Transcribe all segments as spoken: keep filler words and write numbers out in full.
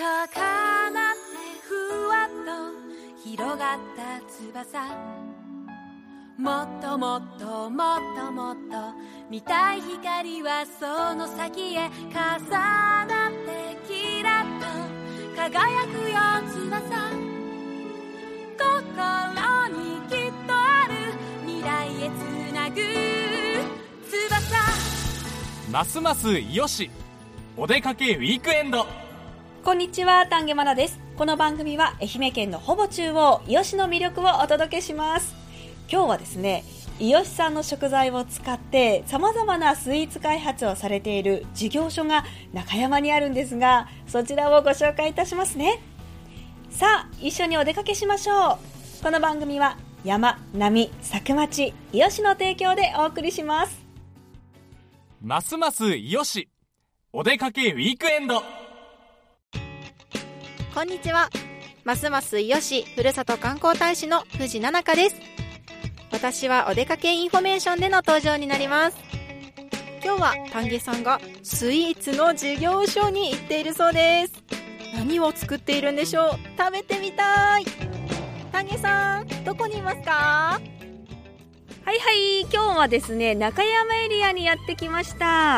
高鳴ってふわっと広がった翼、もっともっともっともっと見たい光はその先へ重なってキラッと輝くよ翼、心にきっとある未来へつなぐ翼。 ますますいよしお出かけウィークエンド。 こんにちは、丹下まなです。この番組は愛媛県のほぼ中央伊予市の魅力をお届けします。今日はですね、伊予市産の食材を使って様々なスイーツ開発をされている事業所が中山にあるんですが、そちらをご紹介いたしますね。さあ、一緒にお出かけしましょう。この番組は山、波、佐久町、伊予市の提供でお送りします。 ますますいよしお出かけウィークエンド。 こんにちは。ますます伊予市ふるさと観光大使の藤奈々香です。私はお出かけインフォメーションでの登場になります。今日は丹下さんがスイーツの事業所に行っているそうです。何を作っているんでしょう。食べてみたい。丹下さん、どこにいますか？ はいはい、今日はですね、中山エリアにやってきました。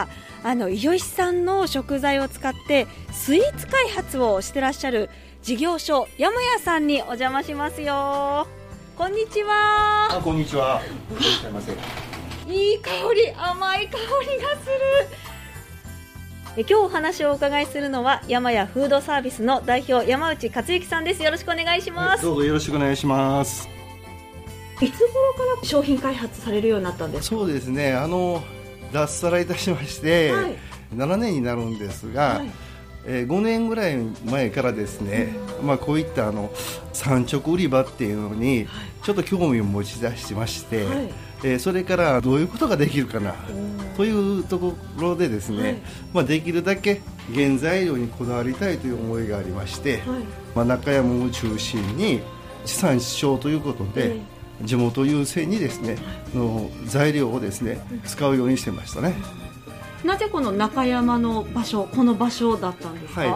あの伊予市産の食材を使ってスイーツ開発をしてらっしゃる事業所山屋さんにお邪魔しますよ。こんにちは。 あ、こんにちは。いらっしゃいませ。 いい香り、甘い香りがする。え今日お話をお伺いするのは山屋フードサービスの代表山内克之さんです。よろしくお願いします。 どうぞよろしくお願いします。 いつ頃から商品開発されるようになったんですか？ そうですね、あの脱サラいたしまして、はい、ななねんになるんですが、はい、えー、ごねんぐらい前からですね、うん、まあ、こういったあの産直売り場っていうのにちょっと興味を持ち出しまして、はい、えー、それからどういうことができるかなというところでですね、はい、まあ、できるだけ原材料にこだわりたいという思いがありまして、はい、まあ、中山を中心に地産地消ということで、はい、地元優先にですねの材料をですね使うようにしてましたね。 なぜこの中山の場所、この場所だったんですか？ はい、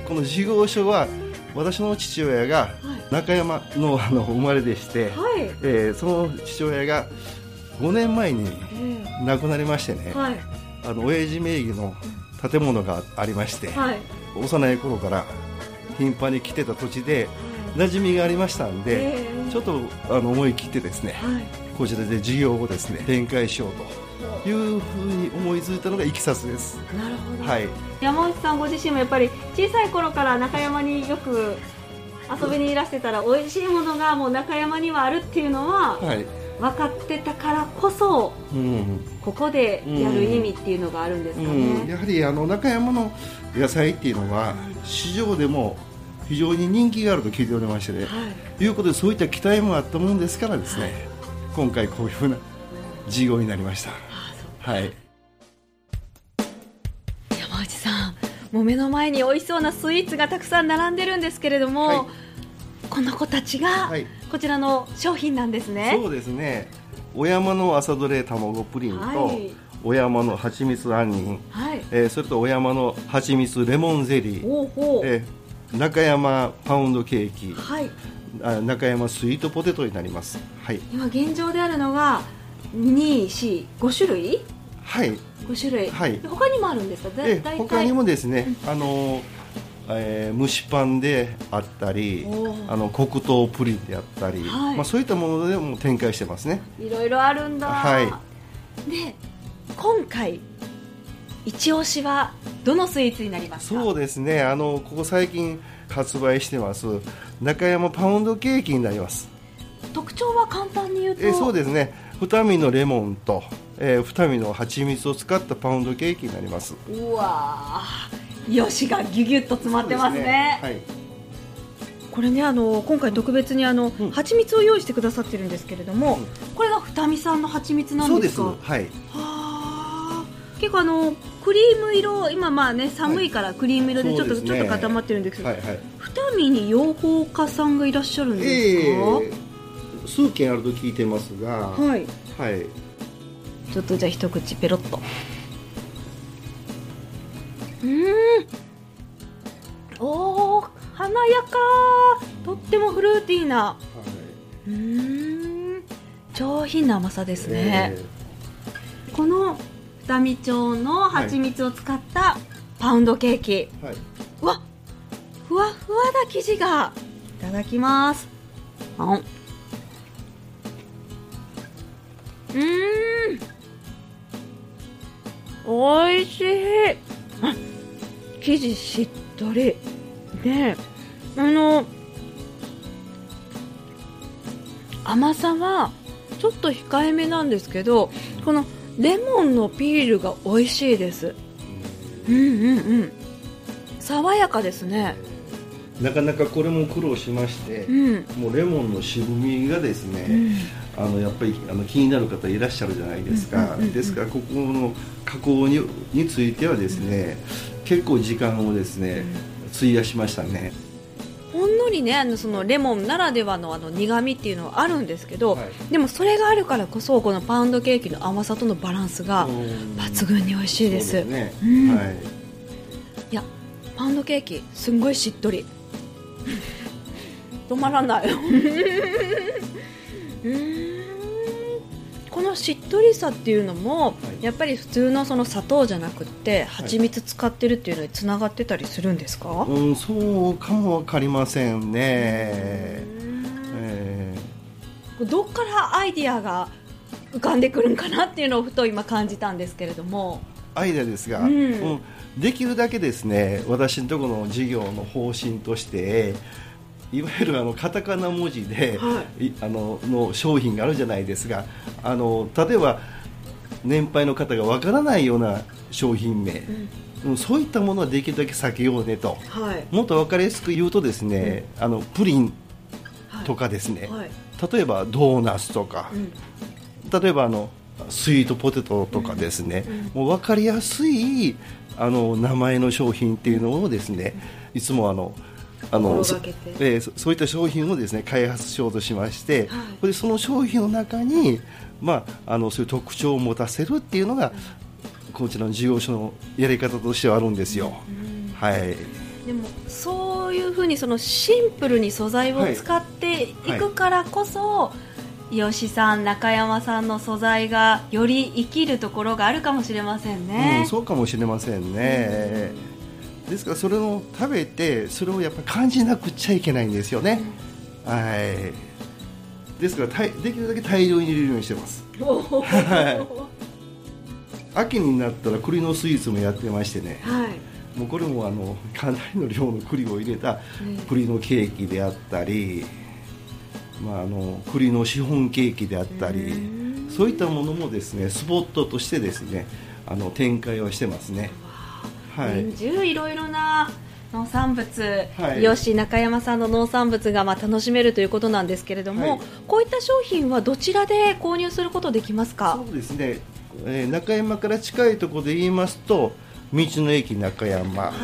この事業所は私の父親が中山 の, あの生まれでして、はい、えー、その父親がごねんまえに亡くなりましてね、はい、あの親父名義の建物がありまして、はい、幼い頃から頻繁に来てた土地で馴染みがありましたんで、えー、ちょっとあの思い切ってですね、はい、こちらで事業をですね展開しようというふうに思いついたのがいきさつです。 なるほど、 はい、 山内さんご自身もやっぱり小さい頃から中山によく遊びにいらしてたら、美味しいものがもう中山にはあるっていうのは、はい、分かってたからこそ、うん、ここでやる意味っていうのがあるんですかね。 うんうん、やはりあの中山の野菜っていうのは市場でも非常に人気があると聞いておりましてね、はい、いうことでそういった期待もあったもんですからですね、はい、今回こういうふうな事業になりました。はい、 山内さん、もう目の前に美味しそうなスイーツがたくさん並んでるんですけれども、はい、この子たちがこちらの商品なんですね。 そうですね、お山の朝どれ卵プリンと、はい、お山のはちみつ杏仁、はい、えー、それとお山のはちみつレモンゼリー、おうほう、えー、中山パウンドケーキ、はい、あ中山スイートポテトになります。はい、 今現状であるのがに、よん、ご種類。 はい、 ご種類、 はい、 他にもあるんですか？ え他にもですね、あの、えー、蒸しパンであったり、あの黒糖プリンであったり、はい、まあ、そういったものでも展開してますね。 いろいろあるんだ。 はい、 で今回一押しはどのスイーツになりますか？ そうですね、あのここ最近発売してます中山パウンドケーキになります。 特徴は簡単に言うと、 えそうですね、二味のレモンと、えー、二味の蜂蜜を使ったパウンドケーキになります。 うわー、よしがギュギュッと詰まってますね。すね、はい、これね、あの今回特別にあの、うん、蜂蜜を用意してくださってるんですけれども、うん、これが二味さんの蜂蜜なんですか？ そうです、はい、 は結構あのクリーム色、今まあね寒いからクリーム色でちょっと、はい、ちょっと固まってるんですけど、はいはい、二味に養蜂家さんがいらっしゃるんですか？えー、 数軒あると聞いてますが、はい、はい、 ちょっとじゃあ一口ペロッと。うーん、お華やか、とってもフルーティーな、はい、うーん上品な甘さですね、えー、この二見町の蜂蜜を使ったパウンドケーキ、はい、うわふわふわな生地が、いただきます。あんうーんおいしい。生地しっとりで、あの甘さはちょっと控えめなんですけど、このレモンのピールが美味しいです。うんうんうん、爽やかですね。 なかなかこれも苦労しまして、うん、もうレモンの渋みがですね、うん、あのやっぱりあの気になる方いらっしゃるじゃないですか、うんうんうんうん、ですからここの加工 に, についてはですね、うん、結構時間をですね、うん、費やしましたね。 ほんのりね、あのそのレモンならでは の, あの苦味っていうのはあるんですけど、はい、でもそれがあるからこそこのパウンドケーキの甘さとのバランスが抜群に美味しいです。そうですね、うんはい、いやパウンドケーキすんごいしっとり止まらない。うーんこのしっとりさっていうのも、はい、やっぱり普通のその砂糖じゃなくって蜂蜜使ってるっていうのにつながってたりするんですか？ はい、うんそうかも分かりませんね。えー、どっからアイディアが浮かんでくるんかなっていうのをふと今感じたんですけれども。 アイデアですが、うんうん、できるだけですね、私のところの事業の方針としていわゆるあのカタカナ文字で、はい、あのの商品があるじゃないですが、あの例えば年配の方がわからないような商品名、うん、そういったものはできるだけ避けようねと、はい、もっと分かりやすく言うとですね、うん、あのプリンとかですね、はいはい、例えばドーナツとか、うん、例えばあのスイートポテトとかですね、うんうん、もう分かりやすいあの名前の商品っていうのをですね、いつもあのあの そ,、えー、そ, そういった商品をですね開発しようとしまして、はい、でその商品の中に、まあ、あのそういう特徴を持たせるっていうのが、うん、こちらの事業所のやり方としてはあるんですよ、うんはい、 でもそういうふうにそのシンプルに素材を使っていくからこそ、はいはい、吉さん中山さんの素材がより生きるところがあるかもしれませんね、 うん、そうかもしれませんね、うん、ですからそれを食べてそれをやっぱり感じなくちゃいけないんですよね、うん、はいですからできるだけ大量に入れるようにしてますはい、秋になったら栗のスイーツもやってましてね、はい、もうこれもあのかなりの量の栗を入れた栗のケーキであったり、まあ、あの栗のシフォンケーキであったり、そういったものもですねスポットとしてですねあの展開はしてますね。 はい、年中いろいろな農産物、はい、吉中山さんの農産物がまあ楽しめるということなんですけれども、はい、こういった商品はどちらで購入することできますか？ そうですね、えー、中山から近いところで言いますと道の駅中山、はい、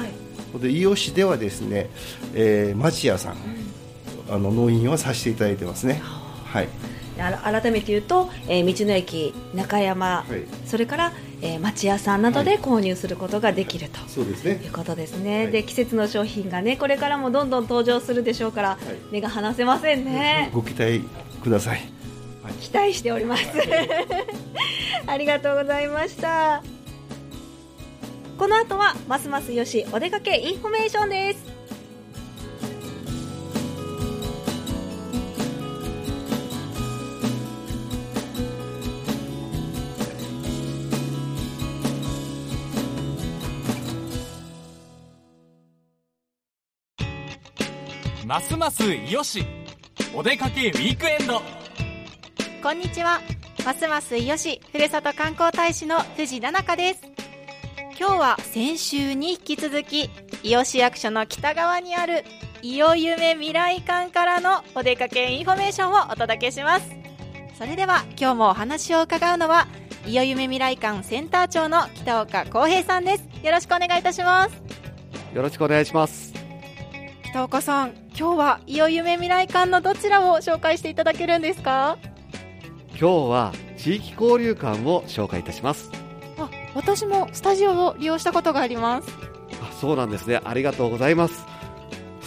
で伊予市ではですね、えー、町屋さん、うん、あの納品はさせていただいてますね。はい、 改めて言うと、えー、道の駅中山、はい、それから、えー、町屋さんなどで購入することができる、はい、とそうです、ね、いうことですね、はい、で季節の商品がねこれからもどんどん登場するでしょうから、はい、目が離せませんね。 ご期待ください、 はい、期待しております、はい、ありがとうございました。この後はますますよしお出かけインフォメーションです。 ますますいよしお出かけウィークエンド。 こんにちは、ますますいよしふるさと観光大使の藤奈々香です。今日は先週に引き続き伊予市役所の北側にある伊予夢未来館からのお出かけインフォメーションをお届けします。それでは今日もお話を伺うのは伊予夢未来館センター長の北岡康平さんです。よろしくお願いいたします。 よろしくお願いします。 北岡さん、今日は伊予夢未来館のどちらを紹介していただけるんですか？ 今日は地域交流館を紹介いたします。 あ、私もスタジオを利用したことがあります。 あ、そうなんですね。ありがとうございます。ス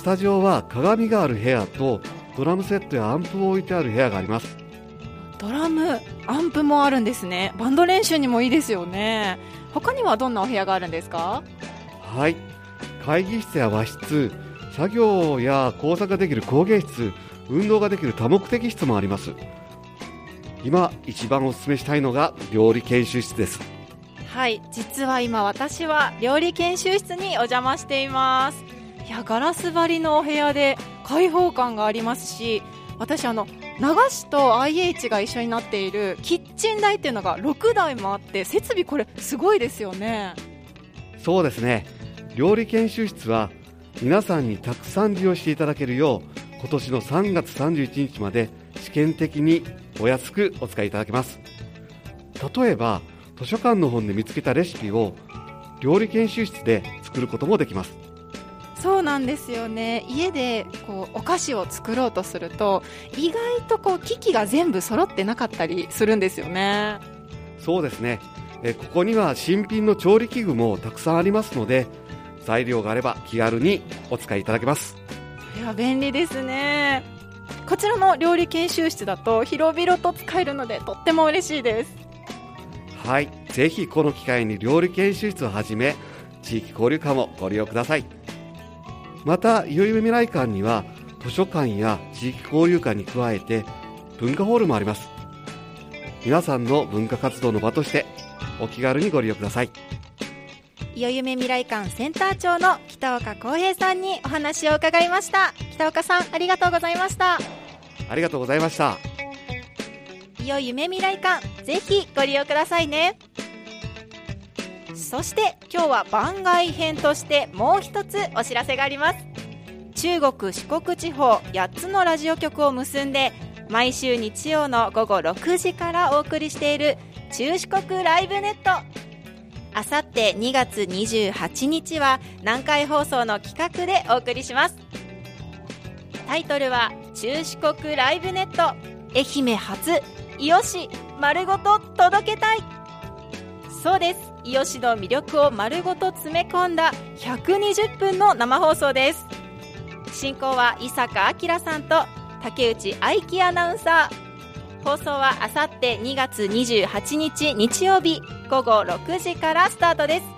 タジオは鏡がある部屋とドラムセットやアンプを置いてある部屋があります。 ドラム、アンプもあるんですね。バンド練習にもいいですよね。他にはどんなお部屋があるんですか？ はい、会議室や和室、作業や工作ができる工芸室、運動ができる多目的室もあります。今一番お勧めしたいのが料理研修室です。 はい、実は今私は料理研修室にお邪魔しています。いや、ガラス張りのお部屋で開放感がありますし、私あの流しと アイエイチ が一緒になっているキッチン台っていうのがろくだいもあって、設備これすごいですよね。 そうですね、料理研修室は皆さんにたくさん利用していただけるよう今年のさんがつさんじゅういちにちまで試験的にお安くお使いいただけます。例えば図書館の本で見つけたレシピを料理研修室で作ることもできます。 そうなんですよね。家でこうお菓子を作ろうとすると意外とこう機器が全部揃ってなかったりするんですよね。 そうですね、えここには新品の調理器具もたくさんありますので、材料があれば気軽にお使いいただけます。 それは便利ですね。こちらの料理研修室だと広々と使えるのでとっても嬉しいです。 はい、ぜひこの機会に料理研修室をはじめ地域交流館もご利用ください。またいよいよ未来館には図書館や地域交流館に加えて文化ホールもあります。皆さんの文化活動の場としてお気軽にご利用ください。 いよゆめ未来館センター長の北岡浩平さんにお話を伺いました。北岡さん、ありがとうございました。 ありがとうございました。 いよゆめ未来館、ぜひご利用くださいね。そして今日は番外編としてもう一つお知らせがあります。中国四国地方やっつのラジオ局を結んで毎週日曜のごごろくじからお送りしている中四国ライブネット。あさってにがつにじゅうはちにちは南海放送の企画でお送りします。タイトルは中四国ライブネット、愛媛初伊予市丸ごと届けたい。そうです、伊予市の魅力を丸ごと詰め込んだひゃくにじゅっぷんの生放送です。進行は伊坂明さんと竹内愛希アナウンサー。放送はあさってにがつにじゅうはちにち日曜日ごごろくじからスタートです。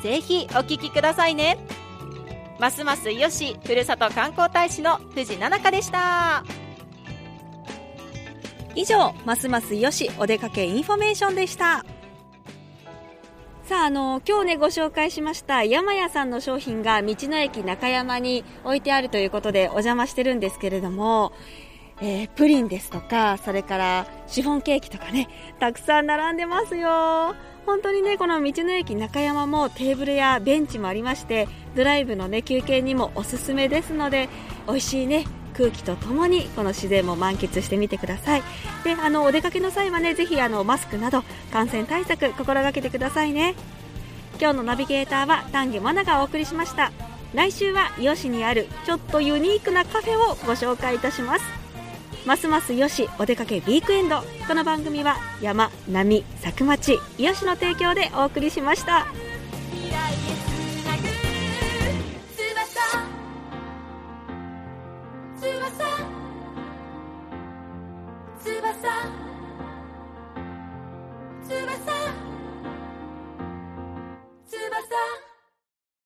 ぜひお聞きくださいね。ますます伊予市ふるさと観光大使の藤奈々香でした。 以上、ますます伊予市お出かけインフォメーションでした。さあ、あの今日ねご紹介しました山屋さんの商品が道の駅中山に置いてあるということでお邪魔してるんですけれども、えー、プリンですとか、それからシフォンケーキとかね、たくさん並んでますよ。本当にね、この道の駅中山もテーブルやベンチもありまして、ドライブのね休憩にもおすすめですので、美味しいね空気とともにこの自然も満喫してみてください。で、あのお出かけの際はね、ぜひあのマスクなど感染対策心がけてくださいね。今日のナビゲーターは丹下真奈がお送りしました。来週は伊予市にあるちょっとユニークなカフェをご紹介いたします。ますます伊予市お出かけウィークエンド。この番組は山、波、佐久町、伊予市の提供でお送りしました。